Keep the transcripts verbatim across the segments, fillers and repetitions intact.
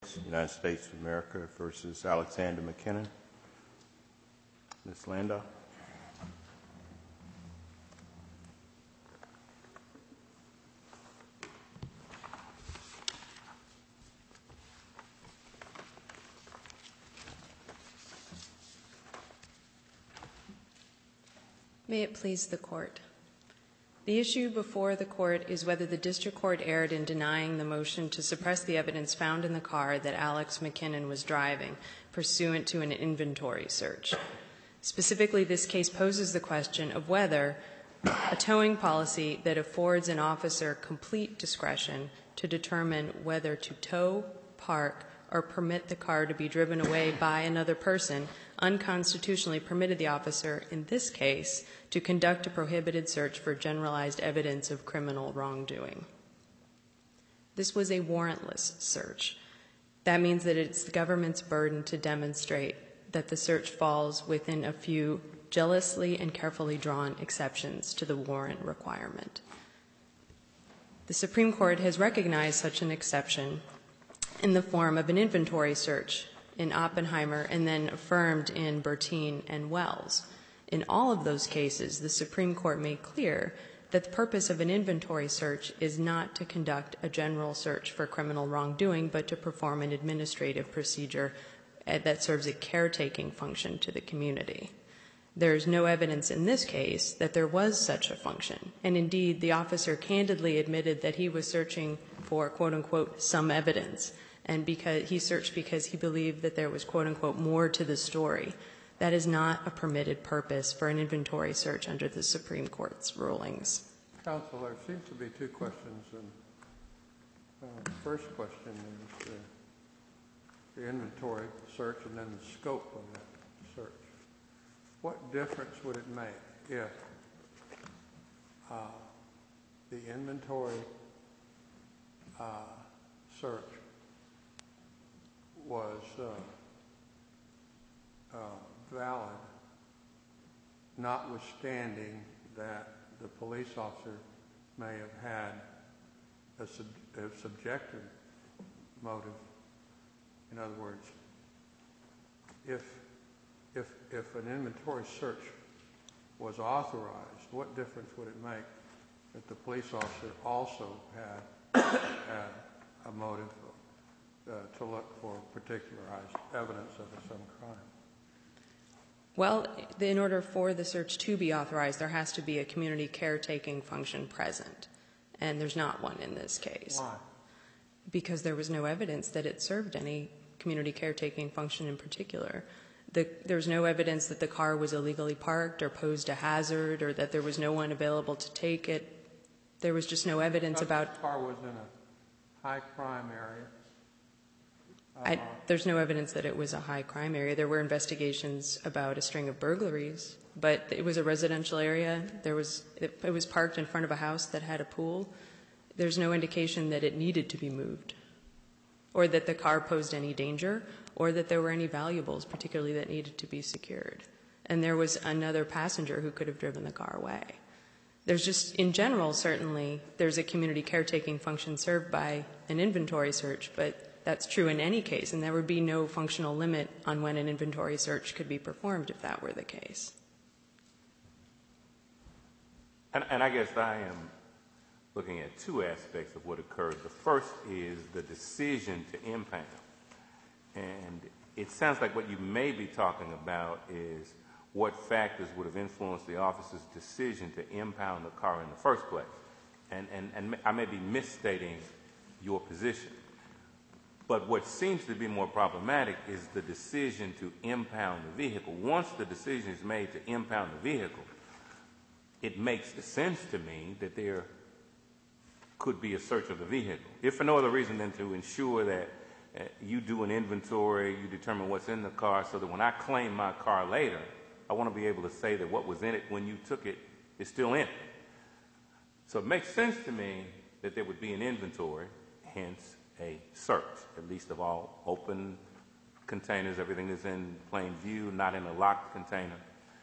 United States of America versus Alexander McKinnon. Miz Landau. May it please the Court. The issue before the Court is whether the District Court erred in denying the motion to suppress the evidence found in the car that Alex McKinnon was driving pursuant to an inventory search. Specifically, this case poses the question of whether a towing policy that affords an officer complete discretion to determine whether to tow, park, or permit the car to be driven away by another person unconstitutionally permitted the officer, in this case, to conduct a prohibited search for generalized evidence of criminal wrongdoing. This was a warrantless search. That means that it's the government's burden to demonstrate that the search falls within a few jealously and carefully drawn exceptions to the warrant requirement. The Supreme Court has recognized such an exception in the form of an inventory search in Oppenheimer and then affirmed in Bertine and Wells. In all of those cases, the Supreme Court made clear that the purpose of an inventory search is not to conduct a general search for criminal wrongdoing, but to perform an administrative procedure that serves a caretaking function to the community. There is no evidence in this case that there was such a function. And indeed, the officer candidly admitted that he was searching for, quote unquote, some evidence. And because he searched because he believed that there was, quote unquote, more to the story. That is not a permitted purpose for an inventory search under the Supreme Court's rulings. Counsel, there seems to be two questions. And uh, the first question is the, the inventory search and then the scope of that search. What difference would it make if uh, the inventory uh, search was uh, uh, valid, notwithstanding that the police officer may have had a, sub a subjective motive? In other words, if, if, if an inventory search was authorized, what difference would it make if the police officer also had, had a motive Uh, to look for particularized evidence of some crime? Well, in order for the search to be authorized, there has to be a community caretaking function present, and there's not one in this case. Why? Because there was no evidence that it served any community caretaking function in particular. The, there was no evidence that the car was illegally parked or posed a hazard or that there was no one available to take it. There was just no evidence about... The car was in a high crime area. I, there's no evidence that it was a high crime area. There were investigations about a string of burglaries, but it was a residential area. There was, it, it was parked in front of a house that had a pool. There's no indication that it needed to be moved, or that the car posed any danger, or that there were any valuables, particularly that needed to be secured. And there was another passenger who could have driven the car away. There's just, in general, certainly, there's a community caretaking function served by an inventory search, but that's true in any case, and there would be no functional limit on when an inventory search could be performed if that were the case. And, and I guess I am looking at two aspects of what occurred. The first is the decision to impound. And it sounds like what you may be talking about is what factors would have influenced the officer's decision to impound the car in the first place. And, and, and I may be misstating your position. But what seems to be more problematic is the decision to impound the vehicle. Once the decision is made to impound the vehicle, it makes sense to me that there could be a search of the vehicle, if for no other reason than to ensure that uh, you do an inventory, you determine what's in the car, so that when I claim my car later, I want to be able to say that what was in it when you took it is still in it. So it makes sense to me that there would be an inventory, hence a search, at least of all open containers, everything is in plain view, not in a locked container.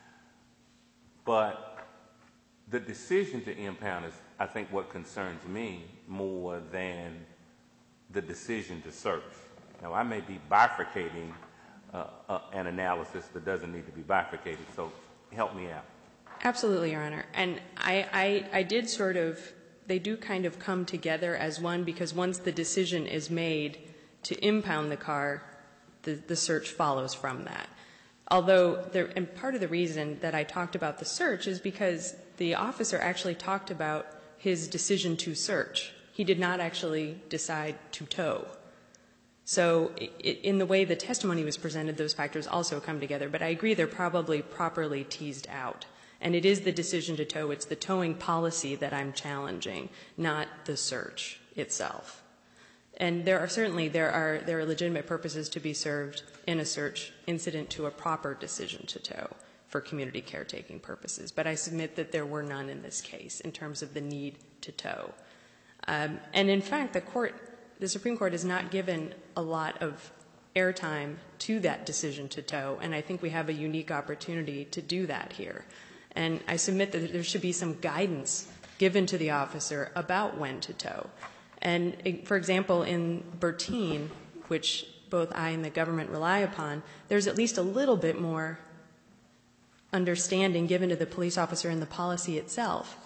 But the decision to impound is, I think, what concerns me more than the decision to search. Now, I may be bifurcating uh, uh, an analysis that doesn't need to be bifurcated, so help me out. Absolutely, Your Honor. And I, I, I did sort of, they do kind of come together as one, because once the decision is made to impound the car, the, the search follows from that. Although, there, and part of the reason that I talked about the search is because the officer actually talked about his decision to search. He did not actually decide to tow. So it, in the way the testimony was presented, those factors also come together. But I agree they're probably properly teased out. And it is the decision to tow. It's the towing policy that I'm challenging, not the search itself. And there are certainly, there are, there are legitimate purposes to be served in a search incident to a proper decision to tow for community caretaking purposes. But I submit that there were none in this case in terms of the need to tow. Um, and in fact, the court, the Supreme Court has not given a lot of airtime to that decision to tow, and I think we have a unique opportunity to do that here. And I submit that there should be some guidance given to the officer about when to tow. And, for example, in Bertine, which both I and the government rely upon, there's at least a little bit more understanding given to the police officer in the policy itself.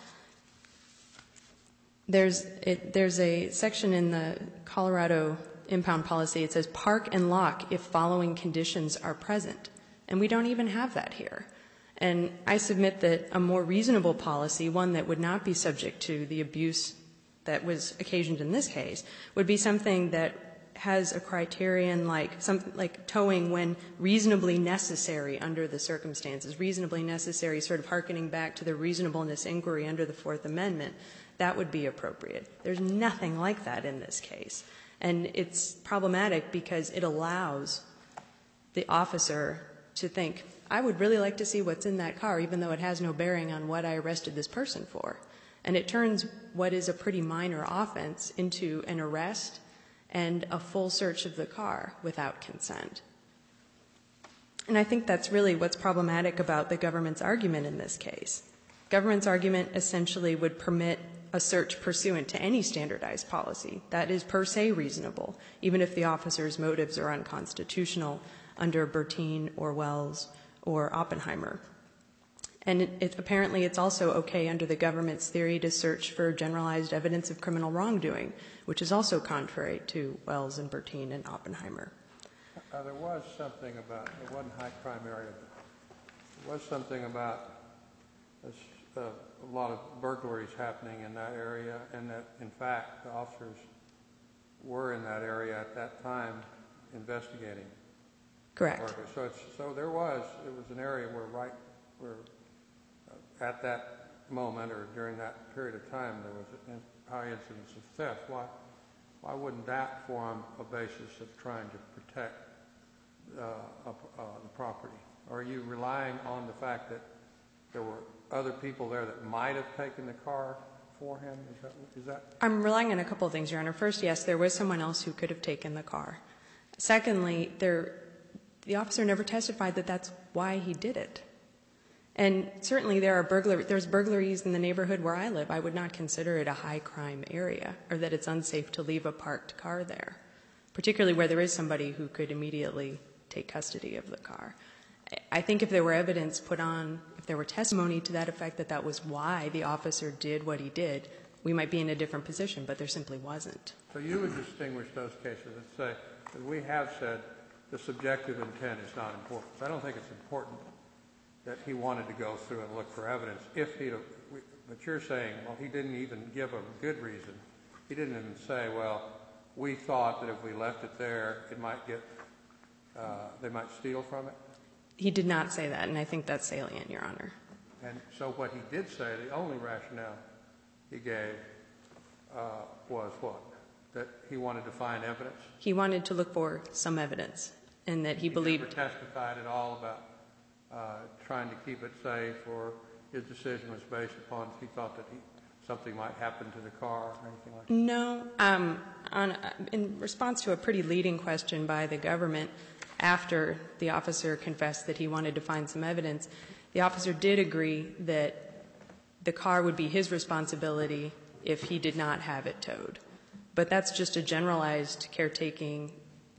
There's, it, there's a section in the Colorado impound policy. It says park and lock if following conditions are present. And we don't even have that here. And I submit that a more reasonable policy, one that would not be subject to the abuse that was occasioned in this case, would be something that has a criterion like something like towing when reasonably necessary under the circumstances, reasonably necessary, sort of hearkening back to the reasonableness inquiry under the Fourth Amendment. That would be appropriate. There's nothing like that in this case. And it's problematic because it allows the officer to think, I would really like to see what's in that car, even though it has no bearing on what I arrested this person for. And it turns what is a pretty minor offense into an arrest and a full search of the car without consent. And I think that's really what's problematic about the government's argument in this case. Government's argument essentially would permit a search pursuant to any standardized policy. That is per se reasonable, even if the officer's motives are unconstitutional under Bertine or Wells or Oppenheimer. And it, it, apparently it's also okay under the government's theory to search for generalized evidence of criminal wrongdoing, which is also contrary to Wells and Bertine and Oppenheimer. Uh, there was something about, it wasn't high crime area, but there was something about this, uh, a lot of burglaries happening in that area, and that, in fact, the officers were in that area at that time investigating. Correct. Burglary. So, it's, so there was, it was an area where right, where uh, at that moment or during that period of time there was a high incidence of theft. Why, why wouldn't that form a basis of trying to protect uh, uh, uh, the property? Are you relying on the fact that there were other people there that might have taken the car for him? Is that, is that? I'm relying on a couple of things, Your Honor. First, yes, there was someone else who could have taken the car. Secondly, there, the officer never testified that that's why he did it. And certainly there are burglar, there's burglaries in the neighborhood where I live. I would not consider it a high crime area or that it's unsafe to leave a parked car there, particularly where there is somebody who could immediately take custody of the car. I think if there were evidence put on, if there were testimony to that effect that that was why the officer did what he did, we might be in a different position, but there simply wasn't. So you would distinguish those cases and say that we have said the subjective intent is not important. I don't think it's important that he wanted to go through and look for evidence. If he'd, but you're saying, well, he didn't even give a good reason. He didn't even say, well, we thought that if we left it there, it might get, uh, they might steal from it. He did not say that, and I think that's salient, Your Honor. And so what he did say, the only rationale he gave uh, was what? That he wanted to find evidence? He wanted to look for some evidence, and that he, he believed... He never testified at all about uh, trying to keep it safe, or his decision was based upon he thought that he, something might happen to the car or anything like that? No. Um, on, in response to a pretty leading question by the government, after the officer confessed that he wanted to find some evidence, the officer did agree that the car would be his responsibility if he did not have it towed. But that's just a generalized caretaking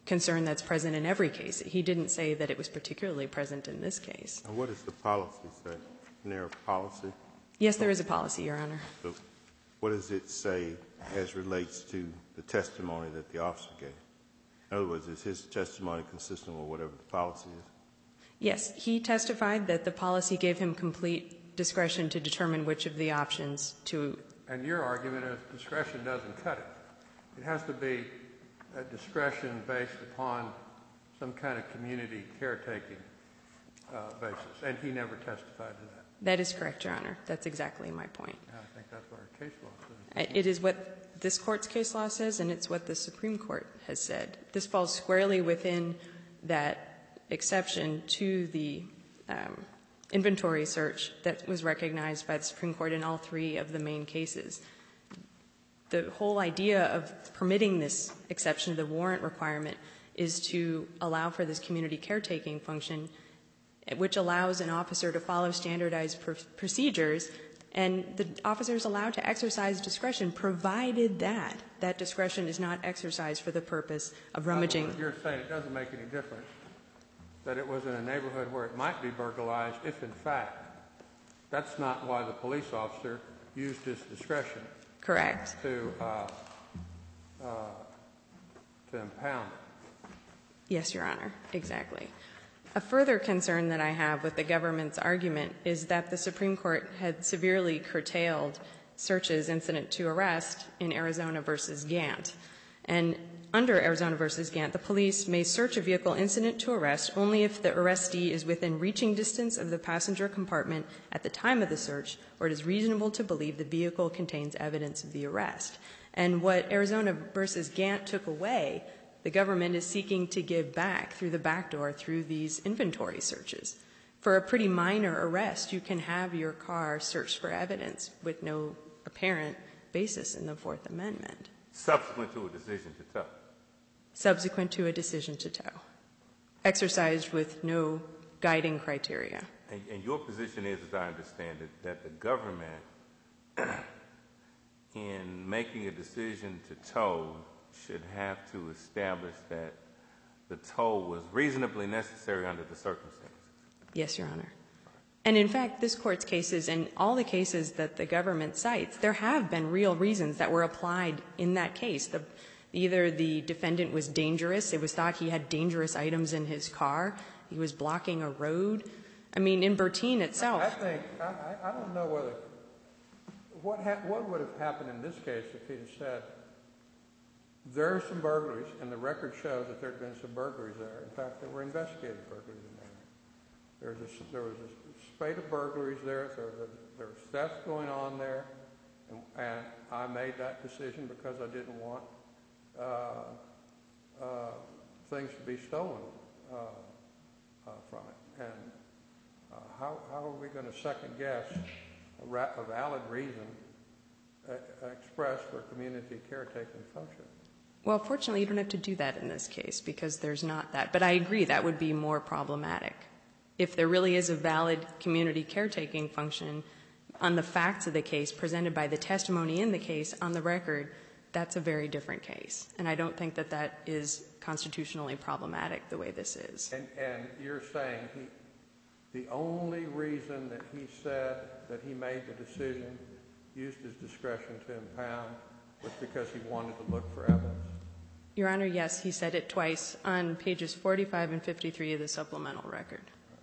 concern that's present in every case. He didn't say that it was particularly present in this case. And what does the policy say? Isn't there a policy? Yes, there is a policy, Your Honor. So what does it say as relates to the testimony that the officer gave? In other words, is his testimony consistent with whatever the policy is? Yes, he testified that the policy gave him complete discretion to determine which of the options to. And your argument is discretion doesn't cut it. It has to be a discretion based upon some kind of community caretaking uh, basis, and he never testified to that. That is correct, Your Honor. That's exactly my point. And I think that's what our case law says. It is what this Court's case law says, and it's what the Supreme Court has said. This falls squarely within that exception to the um, inventory search that was recognized by the Supreme Court in all three of the main cases. The whole idea of permitting this exception to the warrant requirement is to allow for this community caretaking function, which allows an officer to follow standardized pr- procedures, and the officer is allowed to exercise discretion, provided that that discretion is not exercised for the purpose of rummaging. You're saying it doesn't make any difference that it was in a neighborhood where it might be burglarized if, in fact, that's not why the police officer used his discretion. Correct. To, uh, uh, to impound it. Yes, Your Honor, exactly. A further concern that I have with the government's argument is that the Supreme Court had severely curtailed searches incident to arrest in Arizona versus Gant. And under Arizona versus Gant, the police may search a vehicle incident to arrest only if the arrestee is within reaching distance of the passenger compartment at the time of the search, or it is reasonable to believe the vehicle contains evidence of the arrest. And what Arizona versus Gant took away, the government is seeking to give back through the back door through these inventory searches. For a pretty minor arrest, you can have your car searched for evidence with no apparent basis in the Fourth Amendment. Subsequent to a decision to tow. Subsequent to a decision to tow. Exercised with no guiding criteria. And, and your position is, as I understand it, that the government, in making a decision to tow, should have to establish that the tow was reasonably necessary under the circumstances. Yes, Your Honor. And in fact, this Court's cases and all the cases that the government cites, there have been real reasons that were applied in that case. The, either the defendant was dangerous, it was thought he had dangerous items in his car, he was blocking a road. I mean, in Bertine itself. I think, I, I don't know whether, what, ha- what would have happened in this case if he had said, there are some burglaries, and the record shows that there had been some burglaries there. In fact, there were investigated burglaries in there. There was a, there was a spate of burglaries there. There was, a, there was theft going on there, and, and I made that decision because I didn't want uh, uh, things to be stolen uh, uh, from it. And uh, how, how are we going to second guess a, ra- a valid reason uh, expressed for community caretaking function? Well, fortunately, you don't have to do that in this case because there's not that. But I agree that would be more problematic. If there really is a valid community caretaking function on the facts of the case presented by the testimony in the case on the record, that's a very different case. And I don't think that that is constitutionally problematic the way this is. And, and you're saying he, the only reason that he said that he made the decision, used his discretion to impound, was because he wanted to look for evidence? Your Honor, yes, he said it twice on pages forty-five and fifty-three of the supplemental record.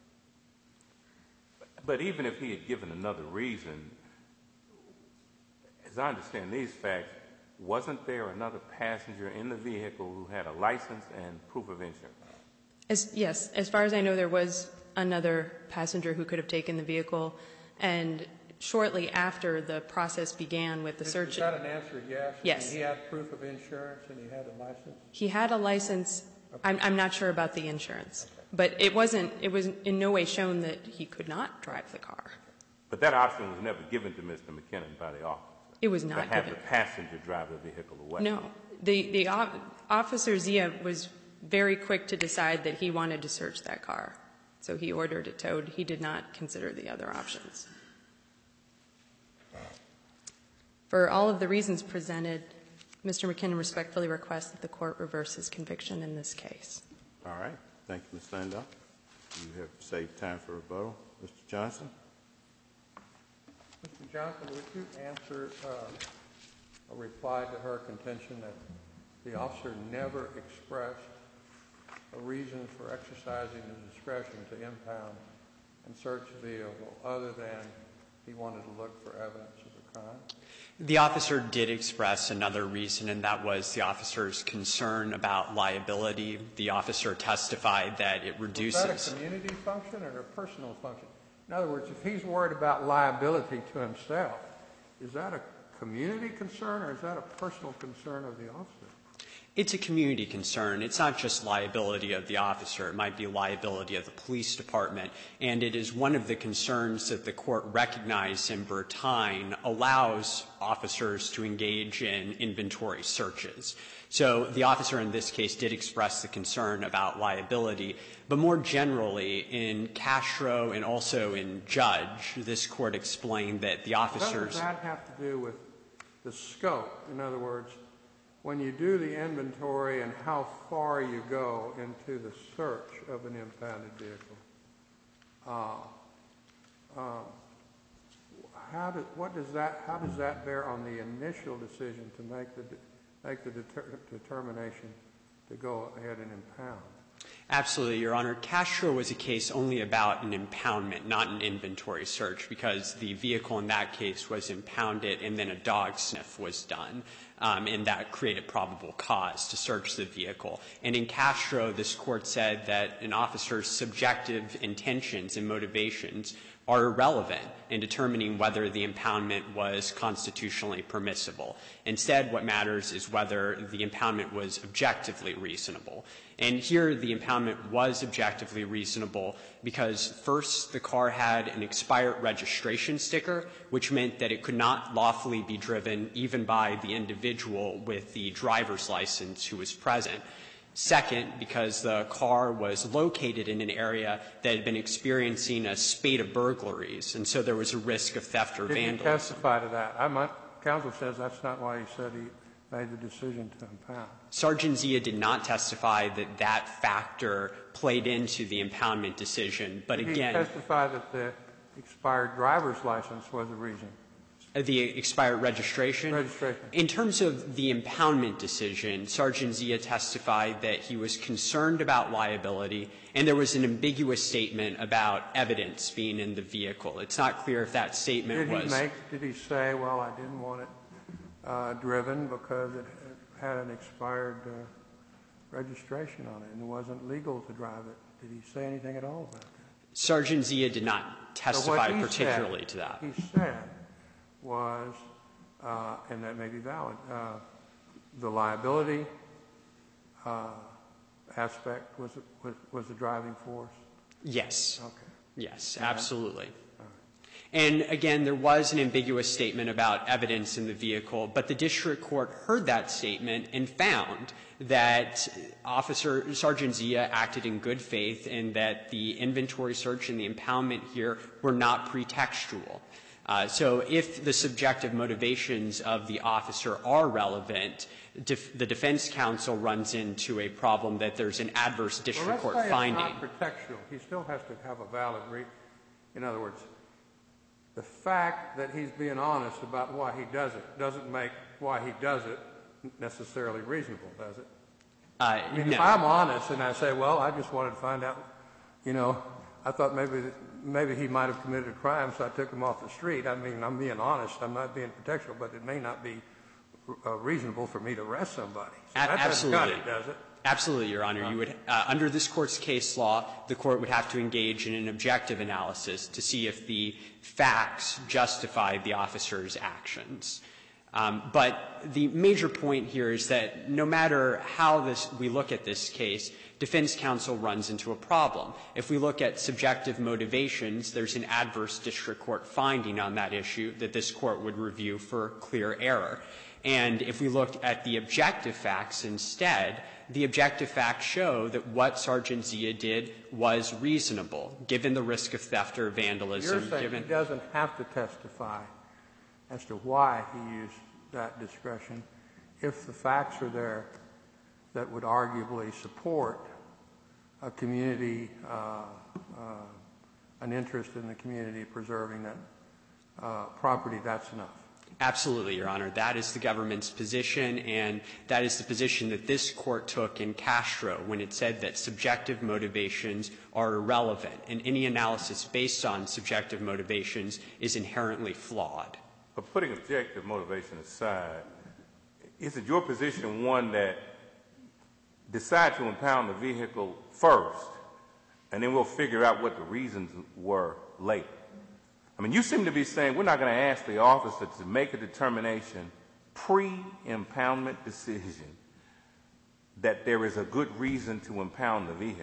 But even if he had given another reason, as I understand these facts, wasn't there another passenger in the vehicle who had a license and proof of insurance? As, yes, as far as I know, there was another passenger who could have taken the vehicle, and shortly after the process began with the Is, search. Is that an answer, yes? Yes. And he had proof of insurance and he had a license? He had a license. Okay. I'm, I'm not sure about the insurance. Okay. But it wasn't, it was in no way shown that he could not drive the car. But that option was never given to Mister McKinnon by the officer. It was not to have given. the passenger drive the vehicle away. No. The, the officer Zia was very quick to decide that he wanted to search that car. So he ordered it towed. He did not consider the other options. For all of the reasons presented, Mister McKinnon respectfully requests that the court reverse his conviction in this case. All right. Thank you, Miz Landau. You have saved time for rebuttal. Mister Johnson? Mister Johnson, would you answer uh, a reply to her contention that the officer never expressed a reason for exercising his discretion to impound and search the vehicle other than he wanted to look for evidence of a crime? The officer did express another reason, and that was the officer's concern about liability. The officer testified that it reduces... Was that a community function or a personal function? In other words, if he's worried about liability to himself, is that a community concern or is that a personal concern of the officer? It's a community concern. It's not just liability of the officer. It might be liability of the police department. And it is one of the concerns that the court recognized in Bertine allows officers to engage in inventory searches. So the officer in this case did express the concern about liability. But more generally, in Castro and also in Judge, this court explained that the officers... What does that have to do with the scope? In other words, when you do the inventory and how far you go into the search of an impounded vehicle, uh, uh, how, do, what does that, how does that bear on the initial decision to make the, make the deter determination to go ahead and impound? Absolutely, Your Honor. Castro was a case only about an impoundment, not an inventory search, because the vehicle in that case was impounded and then a dog sniff was done, um, and that created probable cause to search the vehicle. And in Castro, this court said that an officer's subjective intentions and motivations are irrelevant in determining whether the impoundment was constitutionally permissible. Instead, what matters is whether the impoundment was objectively reasonable. And here, the impoundment was objectively reasonable because, first, the car had an expired registration sticker, which meant that it could not lawfully be driven even by the individual with the driver's license who was present. Second, because the car was located in an area that had been experiencing a spate of burglaries, and so there was a risk of theft or Did vandalism. Did he testify to that? I might, counsel says that's not why he said he made the decision to impound. Sergeant Zia did not testify that that factor played into the impoundment decision, but Did again... he testify that the expired driver's license was a reason? The expired registration? Registration. In terms of the impoundment decision, Sergeant Zia testified that he was concerned about liability, and there was an ambiguous statement about evidence being in the vehicle. It's not clear if that statement Did he was... make, did he say, well, I didn't want it uh, driven because it had an expired uh, registration on it and it wasn't legal to drive it? Did he say anything at all about that? Sergeant Zia did not testify so particularly said, to that. He said was, uh, and that may be valid, uh, the liability uh, aspect was, was, was the driving force? Yes. Okay. Yes, All right. absolutely. All right. And again, there was an ambiguous statement about evidence in the vehicle, but the district court heard that statement and found that Officer Sergeant Zia acted in good faith and that the inventory search and the impoundment here were not pretextual. Uh, so if the subjective motivations of the officer are relevant, def the defense counsel runs into a problem that there's an adverse district well, court let's say finding. It's not pretextual. He still has to have a valid reason. In other words, the fact that he's being honest about why he does it doesn't make why he does it necessarily reasonable, does it? Uh, I mean, no. if I'm honest and I say, well, I just wanted to find out, you know, I thought maybe maybe he might have committed a crime, so I took him off the street. I mean, I'm being honest. I'm not being pretextual, but it may not be uh, reasonable for me to arrest somebody. So that Absolutely. doesn't cut it, does it? Absolutely, Your Honor. You would, uh, under this court's case law, the court would have to engage in an objective analysis to see if the facts justify the officer's actions. Um, but the major point here is that no matter how this, we look at this case, defense counsel runs into a problem. If we look at subjective motivations, there's an adverse district court finding on that issue that this court would review for clear error. And if we looked at the objective facts instead, the objective facts show that what Sergeant Zia did was reasonable, given the risk of theft or vandalism. You're saying given he doesn't have to testify as to why he used that discretion if the facts are there that would arguably support a community, uh, uh, an interest in the community preserving that uh, property, that's enough. Absolutely, Your Honor. That is the government's position, and that is the position that this court took in Castro when it said that subjective motivations are irrelevant, and any analysis based on subjective motivations is inherently flawed. But putting objective motivation aside, is it your position, one, that decide to impound the vehicle first, and then we'll figure out what the reasons were later? I mean, you seem to be saying we're not going to ask the officer to make a determination pre-impoundment decision that there is a good reason to impound the vehicle.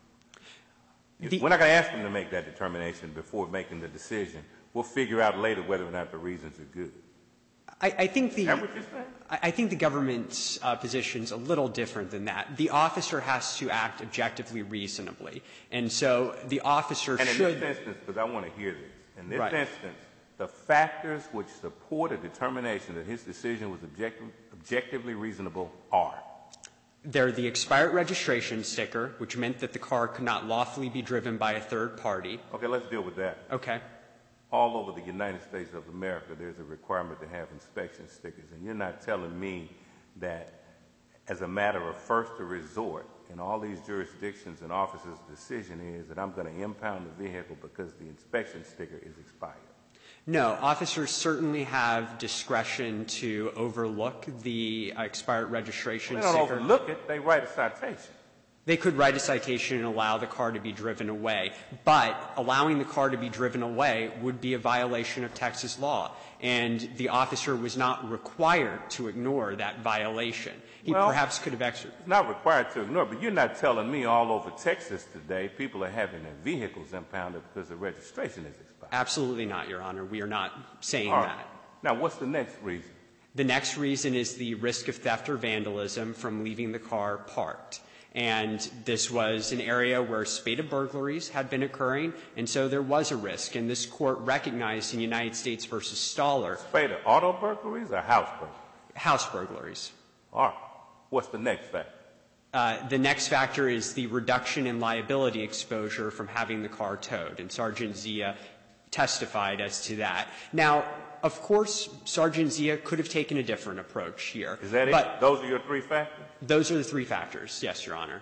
The, we're not going to ask them to make that determination before making the decision. We'll figure out later whether or not the reasons are good. I, I think the Is that what you're saying? I, I think the government's uh, position is a little different than that. The officer has to act objectively reasonably, and so the officer and in should. this instance, because I want to hear this. In this Right. instance, the factors which support a determination that his decision was objective, objectively reasonable are? They're the expired registration sticker, which meant that the car could not lawfully be driven by a third party. Okay, let's deal with that. Okay. All over the United States of America, there's a requirement to have inspection stickers, and you're not telling me that as a matter of first resort, in all these jurisdictions and officers' decision is that I'm going to impound the vehicle because the inspection sticker is expired. No, officers certainly have discretion to overlook the uh, expired registration Well, they don't sticker. overlook it, they write a citation. They could write a citation and allow the car to be driven away, but allowing the car to be driven away would be a violation of Texas law, and the officer was not required to ignore that violation. He well, perhaps could have exercised. It's not required to ignore, but you're not telling me all over Texas today people are having their vehicles impounded because the registration is expired. Absolutely not, Your Honor. We are not saying All right. that. Now, what's the next reason? The next reason is the risk of theft or vandalism from leaving the car parked. And this was an area where spate of burglaries had been occurring, and so there was a risk. And this court recognized in United States versus Stoller. Spate of auto burglaries or house burglaries? House burglaries. All right. What's the next factor? Uh, the next factor is the reduction in liability exposure from having the car towed, and Sergeant Zia testified as to that. Now, of course, Sergeant Zia could have taken a different approach here. Is that but it? Those are your three factors? Those are the three factors, yes, Your Honor.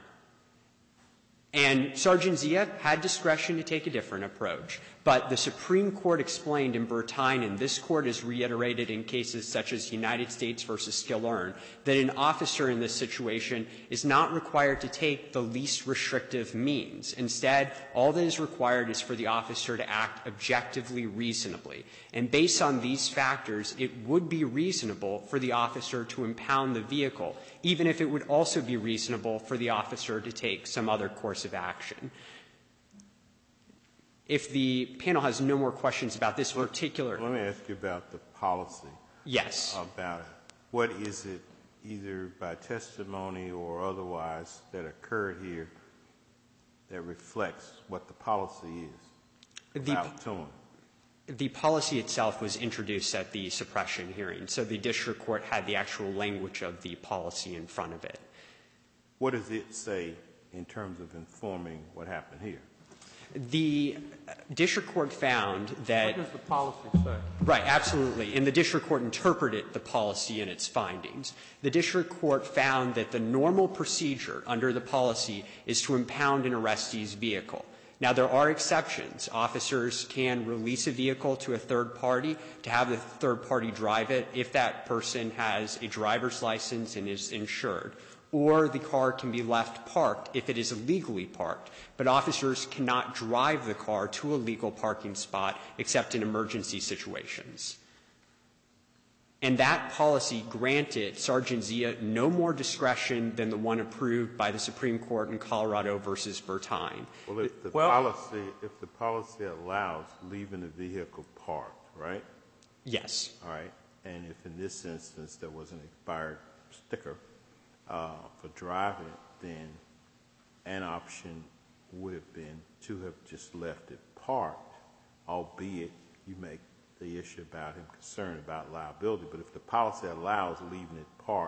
And Sergeant Zia had discretion to take a different approach. But the Supreme Court explained in Bertine, and this Court has reiterated in cases such as United States versus Skillern, that an officer in this situation is not required to take the least restrictive means. Instead, all that is required is for the officer to act objectively reasonably. And based on these factors, it would be reasonable for the officer to impound the vehicle, even if it would also be reasonable for the officer to take some other course of action. If the panel has no more questions about this particular... Let me ask you about the policy. Yes. About it. What is it, either by testimony or otherwise, that occurred here that reflects what the policy is The, about towing? the policy itself was introduced at the suppression hearing, so the district court had the actual language of the policy in front of it. What does it say in terms of informing what happened here? The district court found that... What does the policy say? Right, absolutely. And the district court interpreted the policy in its findings. The district court found that the normal procedure under the policy is to impound an arrestee's vehicle. Now, there are exceptions. Officers can release a vehicle to a third party to have the third party drive it if that person has a driver's license and is insured. Or the car can be left parked if it is illegally parked. But officers cannot drive the car to a legal parking spot except in emergency situations. And that policy granted Sergeant Zia no more discretion than the one approved by the Supreme Court in Colorado versus Bertine. Well, if the Well- policy, if the policy allows leaving the vehicle parked, right? Yes. All right. And if in this instance there was an expired sticker uh, for driving, then an option would have been to have just left it parked, albeit you make the issue about him concerned about liability. But if the policy allows leaving it parked,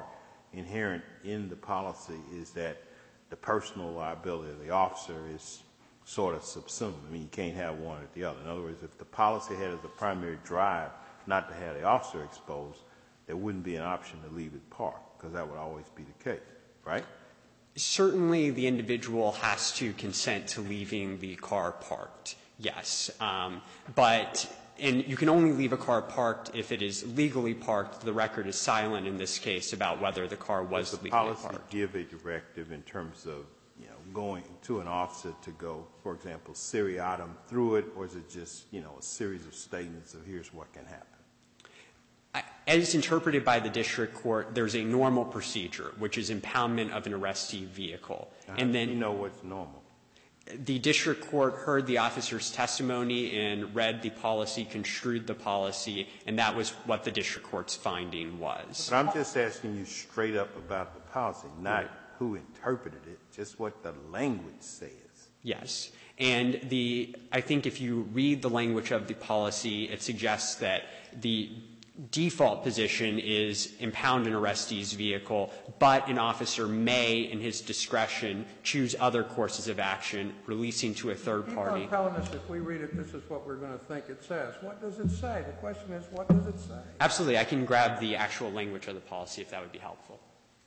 inherent in the policy is that the personal liability of the officer is sort of subsumed. I mean, you can't have one or the other. In other words, if the policy had as a primary drive not to have the officer exposed, there wouldn't be an option to leave it parked, because that would always be the case, right? Certainly, the individual has to consent to leaving the car parked, yes. Um, but and you can only leave a car parked if it is legally parked. The record is silent in this case about whether the car was Does the legally policy parked. give a directive in terms of, you know, going to an officer to go, for example, seriatim through it, or is it just, you know, a series of statements of here's what can happen? As interpreted by the district court, there's a normal procedure, which is impoundment of an arrestee vehicle. Now, and then you know what's normal. The district court heard the officer's testimony and read the policy, construed the policy, and that was what the district court's finding was. But I'm just asking you straight up about the policy, not right. who interpreted it, just what the language says. Yes. And the, I think if you read the language of the policy, it suggests that the default position is impound an arrestee's vehicle, but an officer may, in his discretion, choose other courses of action, releasing to a third party. Keep on telling us if we read it, this is what we're going to think it says. What does it say? The question is, what does it say? Absolutely. I can grab the actual language of the policy if that would be helpful.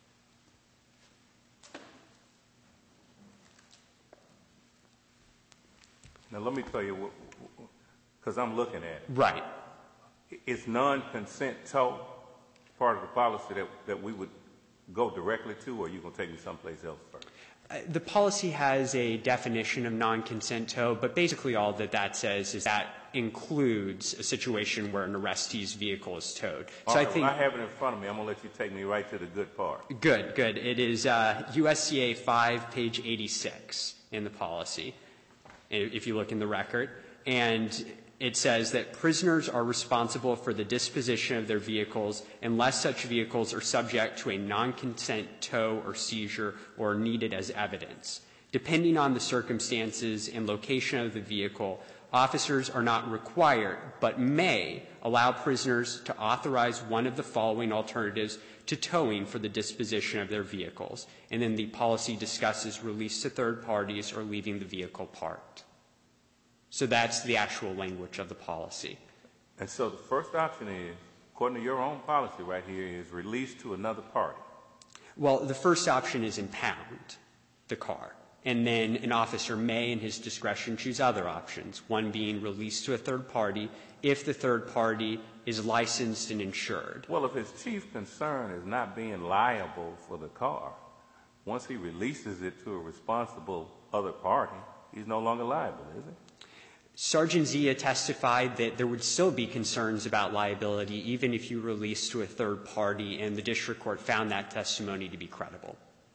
Now, let me tell you, because I'm looking at it. Right. Is non-consent tow part of the policy that, that we would go directly to, or are you going to take me someplace else first? Uh, the policy has a definition of non-consent tow, but basically all that that says is that includes a situation where an arrestee's vehicle is towed. All so right, I think well, I have it in front of me. I'm going to let you take me right to the good part. Good, good. It is uh, U S C A five, page eighty-six in the policy, if you look in the record. And it says that prisoners are responsible for the disposition of their vehicles unless such vehicles are subject to a non-consent tow or seizure or are needed as evidence. Depending on the circumstances and location of the vehicle, officers are not required but may allow prisoners to authorize one of the following alternatives to towing for the disposition of their vehicles. And then the policy discusses release to third parties or leaving the vehicle parked. So that's the actual language of the policy. And so the first option is, according to your own policy right here, is release to another party. Well, the first option is impound the car. And then an officer may, in his discretion, choose other options, one being release to a third party if the third party is licensed and insured. Well, if his chief concern is not being liable for the car, once he releases it to a responsible other party, he's no longer liable, is he? Sergeant Zia testified that there would still be concerns about liability even if you release to a third party, and the district court found that testimony to be credible.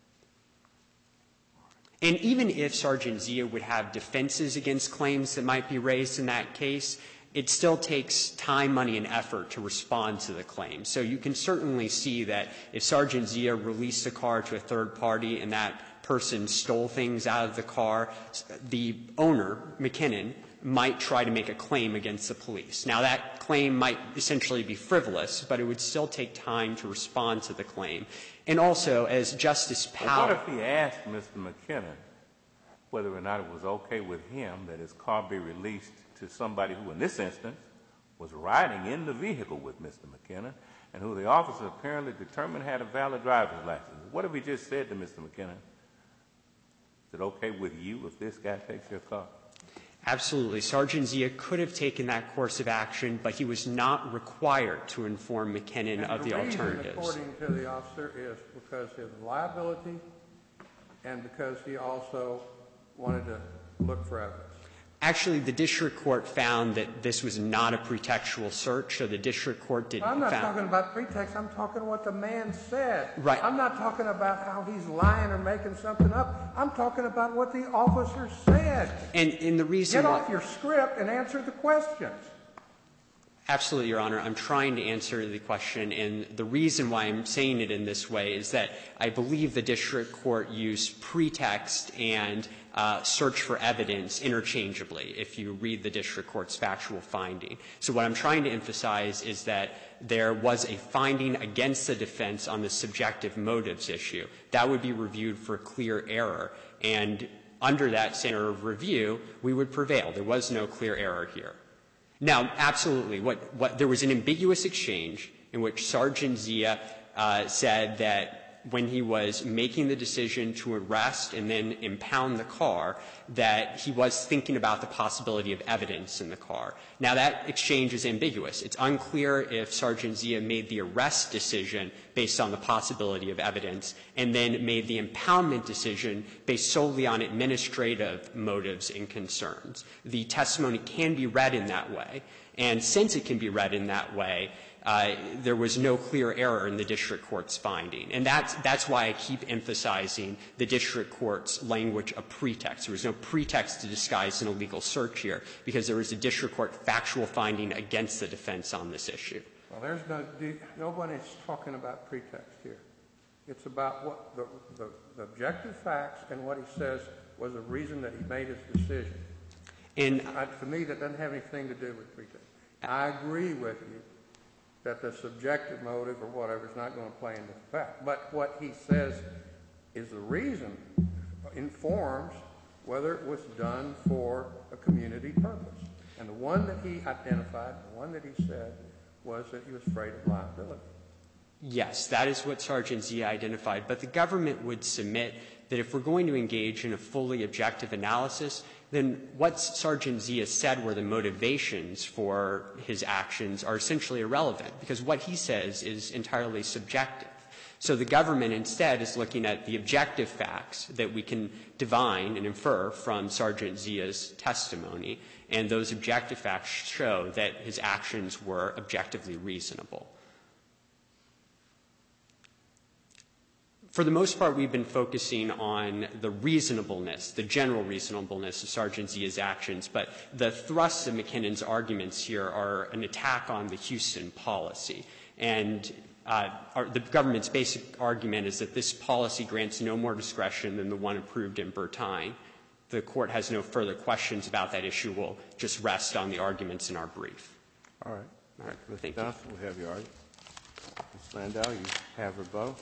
And even if Sergeant Zia would have defenses against claims that might be raised in that case, it still takes time, money, and effort to respond to the claim. So you can certainly see that if Sergeant Zia released a car to a third party and that person stole things out of the car, the owner, McKinnon, might try to make a claim against the police. Now, that claim might essentially be frivolous, but it would still take time to respond to the claim. And also, as Justice Powell— Well, what if he asked Mister McKinnon whether or not it was okay with him that his car be released to somebody who, in this instance, was riding in the vehicle with Mister McKinnon and who the officer apparently determined had a valid driver's license? What if he just said to Mister McKinnon, is it okay with you if this guy takes your car? Absolutely. Sergeant Zia could have taken that course of action, but he was not required to inform McKinnon and of the, the reason, alternatives. According to the officer, is because of liability and because he also wanted to look for evidence. Actually, the district court found that this was not a pretextual search, so the district court didn't I'm not found talking about pretext. I'm talking what the man said. Right. I'm not talking about how he's lying or making something up. I'm talking about what the officer said. And, and the reason Get why— off your script and answer the questions. Absolutely, Your Honor. I'm trying to answer the question, and the reason why I'm saying it in this way is that I believe the district court used pretext and uh, search for evidence interchangeably if you read the district court's factual finding. So what I'm trying to emphasize is that there was a finding against the defense on the subjective motives issue. That would be reviewed for clear error, and under that standard of review, we would prevail. There was no clear error here. Now, absolutely, what, what, there was an ambiguous exchange in which Sergeant Zia uh, said that when he was making the decision to arrest and then impound the car, that he was thinking about the possibility of evidence in the car. Now, that exchange is ambiguous. It's unclear if Sergeant Zia made the arrest decision based on the possibility of evidence and then made the impoundment decision based solely on administrative motives and concerns. The testimony can be read in that way, and since it can be read in that way, Uh, there was no clear error in the district court's finding. And that's, that's why I keep emphasizing the district court's language of pretext. There was no pretext to disguise an illegal search here because there was a district court factual finding against the defense on this issue. Well, there's no, nobody's talking about pretext here. It's about what the, the, the objective facts and what he says was the reason that he made his decision. And I, to me, that doesn't have anything to do with pretext. I agree with you that the subjective motive or whatever is not going to play into effect. But what he says is the reason informs whether it was done for a community purpose. And the one that he identified, the one that he said, was that he was afraid of liability. Yes, that is what Sergeant Zia identified. But the government would submit that if we're going to engage in a fully objective analysis, then what Sergeant Zia said were the motivations for his actions are essentially irrelevant, because what he says is entirely subjective. So the government instead is looking at the objective facts that we can divine and infer from Sergeant Zia's testimony, and those objective facts show that his actions were objectively reasonable. For the most part, we've been focusing on the reasonableness, the general reasonableness of Sergeant Zia's actions, but the thrust of McKinnon's arguments here are an attack on the Houston policy. And uh, our, the government's basic argument is that this policy grants no more discretion than the one approved in Bertine. The Court has no further questions about that issue. We'll just rest on the arguments in our brief. All right. All right. Mister Thank Johnson, you. we have your argument. Miz Landau, you have her both.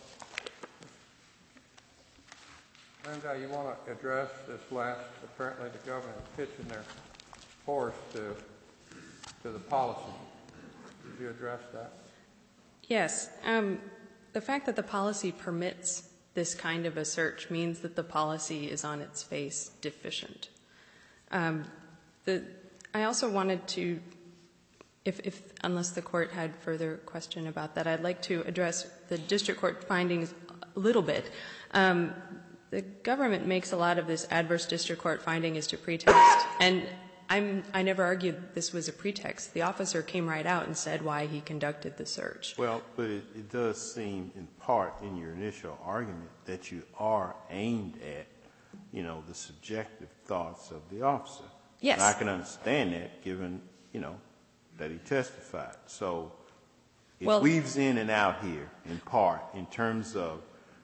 Landau, you want to address this last, apparently the government is pitching their horse to, to the policy. Did you address that? Yes. Um, the fact that the policy permits this kind of a search means that the policy is on its face deficient. Um, the, I also wanted to, if, if unless the Court had further question about that, I'd like to address the district court findings a little bit. Um, The government makes a lot of this adverse district court finding as to pretext, and I'm, I never argued this was a pretext. The officer came right out and said why he conducted the search. Well, but it, it does seem in part in your initial argument that you are aimed at, you know, the subjective thoughts of the officer. Yes. And I can understand that given, you know, that he testified. So it Well, weaves in and out here in part in terms of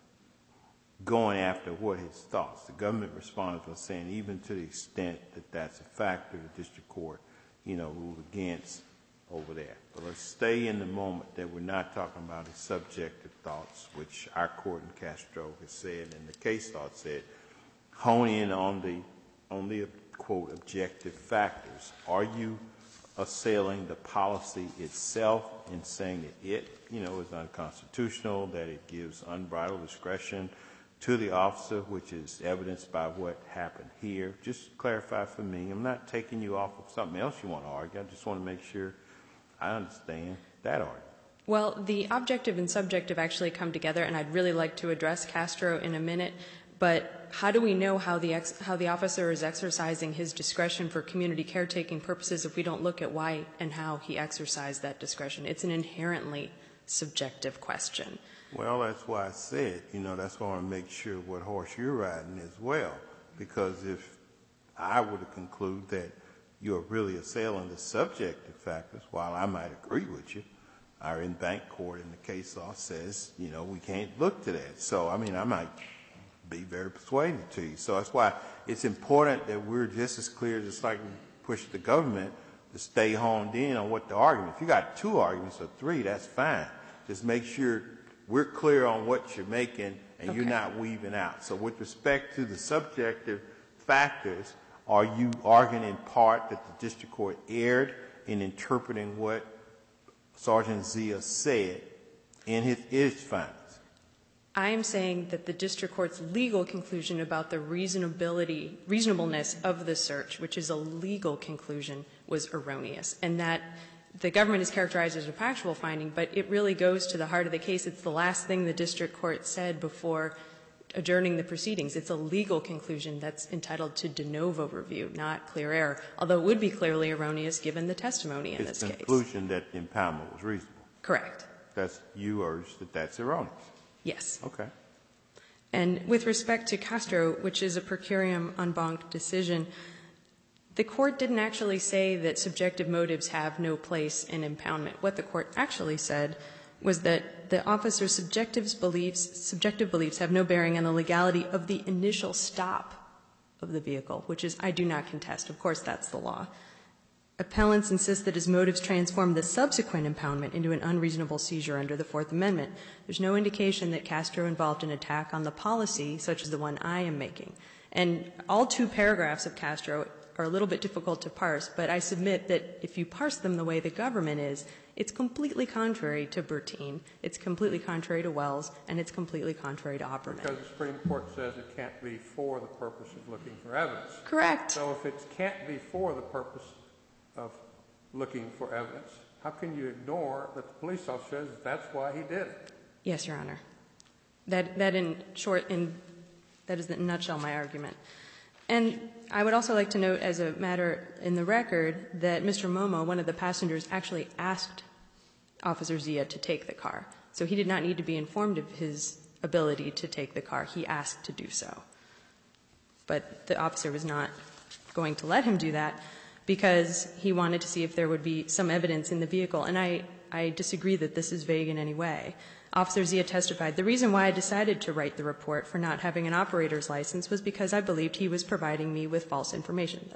going after what his thoughts. The government responded by saying even to the extent that that's a factor, the district court, you know, ruled against over there. But let's stay in the moment that we're not talking about his subjective thoughts, which our court in Castro has said, and the case law said, hone in on the, on the, quote, objective factors. Are you assailing the policy itself and saying that it, you know, is unconstitutional, that it gives unbridled discretion to the officer, which is evidenced by what happened here? Just clarify for me. I'm not taking you off of something else you want to argue. I just want to make sure I understand that argument. Well, the objective and subjective actually come together, and I'd really like to address Castro in a minute. But how do we know how the ex how the officer is exercising his discretion for community caretaking purposes if we don't look at why and how he exercised that discretion? It's an inherently subjective question. Well, that's why I said, you know, that's why I want to make sure what horse you're riding as well. Because if I were to conclude that you're really assailing the subjective factors. While I might agree with you, our in-bank court in the case law says, you know, we can't look to that. So, I mean, I might be very persuaded to you. So that's why it's important that we're just as clear, just like we push the government to stay honed in on what the argument. If you got two arguments or three, that's fine. Just make sure we're clear on what you're making and Okay. you're not weaving out. So with respect to the subjective factors, are you arguing in part that the district court erred in interpreting what Sergeant Zia said in his, his findings? I am saying that the district court's legal conclusion about the reasonability, reasonableness of the search, which is a legal conclusion, was erroneous, and that the government is characterized as a factual finding, but it really goes to the heart of the case. It's the last thing the district court said before adjourning the proceedings. It's a legal conclusion that's entitled to de novo review, not clear error, although it would be clearly erroneous given the testimony in It's this the case. conclusion that the impoundment was reasonable. Correct. That's, you urge that that's erroneous. Yes. Okay. And with respect to Castro, which is a per curiam en banc decision, the court didn't actually say that subjective motives have no place in impoundment. What the court actually said was that the officer's subjective beliefs, subjective beliefs have no bearing on the legality of the initial stop of the vehicle, which is, I do not contest. Of course, that's the law. Appellants insist that his motives transform the subsequent impoundment into an unreasonable seizure under the Fourth Amendment. There's no indication that Castro involved an attack on the policy, such as the one I am making. And all two paragraphs of Castro are a little bit difficult to parse, but I submit that if you parse them the way the government is, it's completely contrary to Bertine, it's completely contrary to Wells, and it's completely contrary to Opperman. Because the Supreme Court says it can't be for the purpose of looking for evidence. Correct. So if it can't be for the purpose of looking for evidence, how can you ignore that the police officer says that's why he did it? Yes, Your Honor. That, that in short, in, that is in a nutshell my argument. And I would also like to note as a matter in the record that Mister Momo, one of the passengers, actually asked Officer Zia to take the car. So he did not need to be informed of his ability to take the car. He asked to do so. But the officer was not going to let him do that because he wanted to see if there would be some evidence in the vehicle. And I, I disagree that this is vague in any way. Officer Zia testified, the reason why I decided to write the report for not having an operator's license was because I believed he was providing me with false information.